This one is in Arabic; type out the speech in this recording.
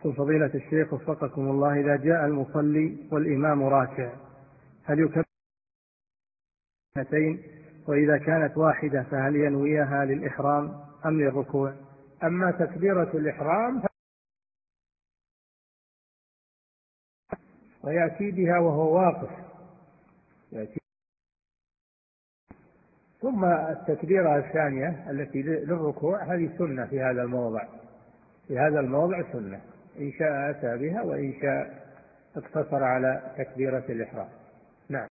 فضيلة الشيخ وفقكم الله، إذا جاء المصلي والإمام راكع هل يكبر اثنتين؟ وإذا كانت واحدة فهل ينويها للإحرام أم للركوع؟ أما تكبيرة الإحرام ويأتي بها وهو واقف، ثم التكبيرة الثانية التي للركوع هذه سنة في هذا الموضع، في هذا الموضع سنة، إن شاء أتى بها وإن شاء اقتصر على تكبيرة الإحرام. نعم.